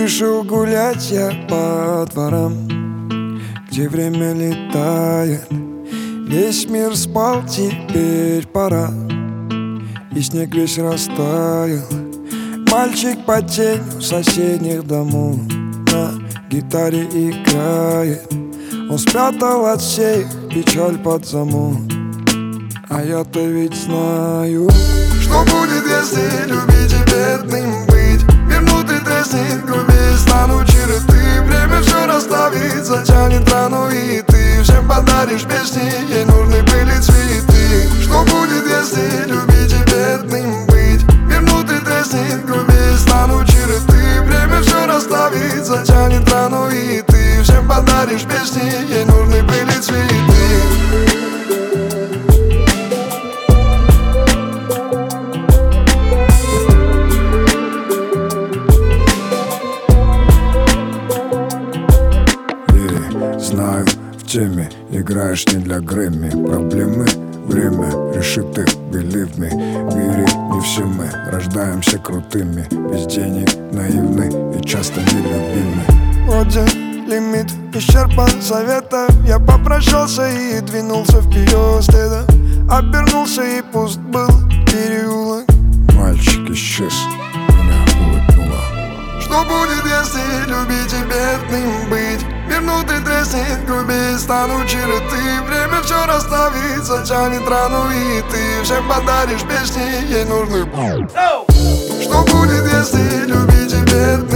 Вышел гулять я по дворам, где время летает. Весь мир спал, теперь пора, и снег весь растаял. Мальчик под тенью соседних домов на гитаре играет. Он спрятал от всех печаль под замок. А я-то ведь знаю, что будет, если любить и бедным быть. Вернутый треснет, грубее станут черты. Время все расставит, затянет рану, и ты всем подаришь песни, ей нужны были цветы. Что будет, если любить и бедным быть. Вернутый треснет, грубее станут черты. Время все расставит, затянет рану, и ты всем подаришь песни, ей нужны были цветы. Знаю, в теме играешь не для Грэмми. Проблемы, время решит их, believe me. В мире не все мы рождаемся крутыми, без денег, наивны и часто нелюбимы. Вроде лимит исчерпан советов. Я попрощался и двинулся вперед. Следом обернулся, и пуст был переулок. Мальчик исчез, меня улыбнуло. Что будет, если любить и бедным быть? Вернутый треснет, грубее станут черты. Время все расставит, затянет рану, и ты всем подаришь песни, ей нужны. Что будет, если любить и бедным